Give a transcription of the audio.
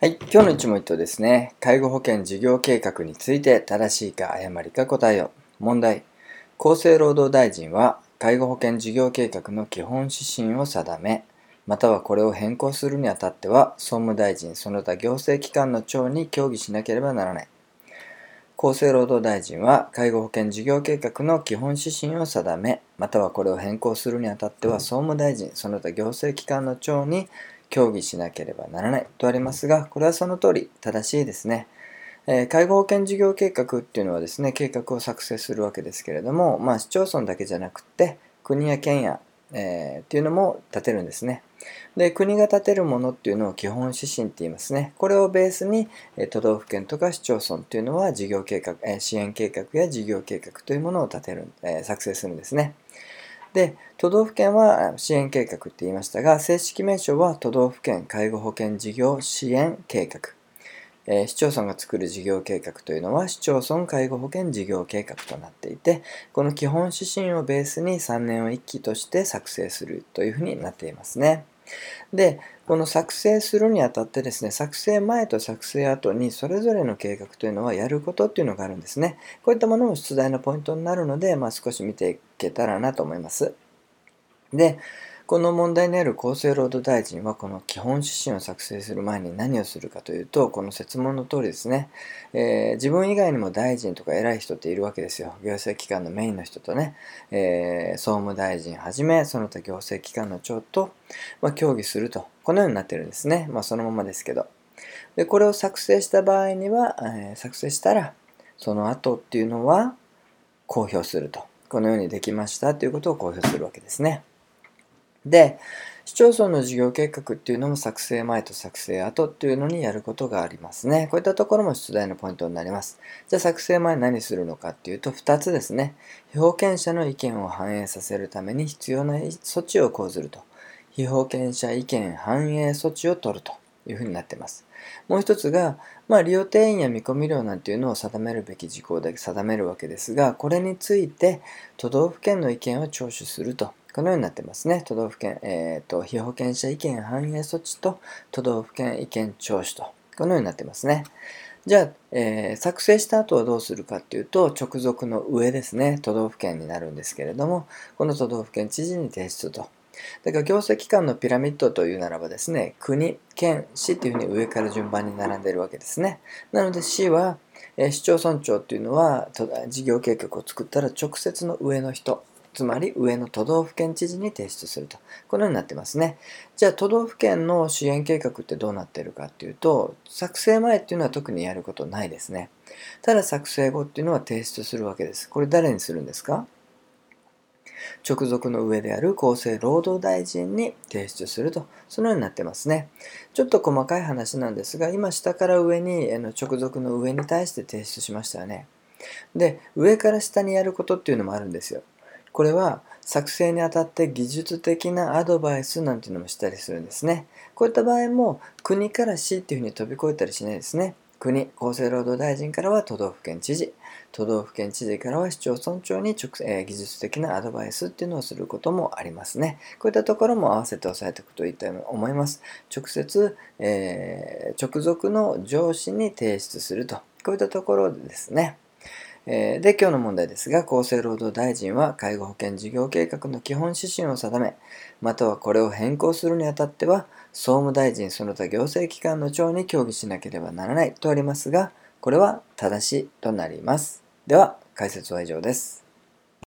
はい、今日の一問一答ですね。介護保険事業計画について正しいか誤りか答えよ。問題。厚生労働大臣は介護保険事業計画の基本指針を定め、またはこれを変更するにあたっては、総務大臣その他行政機関の長に協議しなければならない。厚生労働大臣は介護保険事業計画の基本指針を定め、またはこれを変更するにあたっては、総務大臣その他行政機関の長に協議しなければならないとありますが、これはその通り正しいですね。介護保険事業計画っていうのはですね、計画を作成するわけですけれども、市町村だけじゃなくて、国や県や、っていうのも立てるんですね。で、国が立てるものっていうのを基本指針って言いますね。これをベースに、都道府県とか市町村っていうのは事業計画、支援計画や事業計画というものを立てる、作成するんですね。で、都道府県は支援計画って言いましたが、正式名称は都道府県介護保険事業支援計画。市町村が作る事業計画というのは市町村介護保険事業計画となっていて、この基本指針をベースに3年を1期として作成するというふうになっていますね。で、この作成するにあたってですね、作成前と作成後にそれぞれの計画というのはやることっていうのがあるんですね。こういったものも出題のポイントになるので、少し見ていけたらなと思います。で、この問題にある厚生労働大臣はこの基本指針を作成する前に何をするかというと、この設問の通りですね、自分以外にも大臣とか偉い人っているわけですよ。行政機関のメインの人とね、総務大臣はじめその他行政機関の長と、協議すると、このようになってるんですね。そのままですけど。で、これを作成した場合には、作成したらその後っていうのは公表すると。このようにできましたということを公表するわけですね。で、市町村の事業計画っていうのも作成前と作成後っていうのにやることがありますね。こういったところも出題のポイントになります。じゃあ作成前何するのかっていうと2つですね。被保険者の意見を反映させるために必要な措置を講ずると。被保険者意見反映措置を取るというふうになっています。もう一つが、利用定員や見込み料なんていうのを定めるべき事項で定めるわけですが、これについて都道府県の意見を聴取すると。このようになってますね。都道府県、被保険者意見反映措置と都道府県意見聴取と。このようになってますね。じゃあ、作成した後はどうするかっていうと、直属の上ですね。都道府県になるんですけれども、この都道府県知事に提出と。だから行政機関のピラミッドというならばですね、国、県、市っていうふうに上から順番に並んでいるわけですね。なので市は、市町村長っていうのは事業計画を作ったら直接の上の人、つまり上の都道府県知事に提出すると。このようになってますね。じゃあ都道府県の支援計画ってどうなっているかっていうと、作成前っていうのは特にやることないですね。ただ作成後っていうのは提出するわけです。これ誰にするんですか？直属の上である厚生労働大臣に提出すると、そのようになってますね。ちょっと細かい話なんですが、今下から上に、直属の上に対して提出しましたよね。で、上から下にやることっていうのもあるんですよ。これは作成にあたって技術的なアドバイスなんていうのもしたりするんですね。こういった場合も国から市っていうふうに飛び越えたりしないですね。国、厚生労働大臣からは都道府県知事、都道府県知事からは市町村長に技術的なアドバイスっていうのをすることもありますね。こういったところも合わせて押さえておくといいと思います。直接、直属の上司に提出すると。こういったところでですね。で、今日の問題ですが、厚生労働大臣は介護保険事業計画の基本指針を定め、またはこれを変更するにあたっては、総務大臣その他行政機関の長に協議しなければならないとありますが、これは正しいとなります。では、解説は以上です。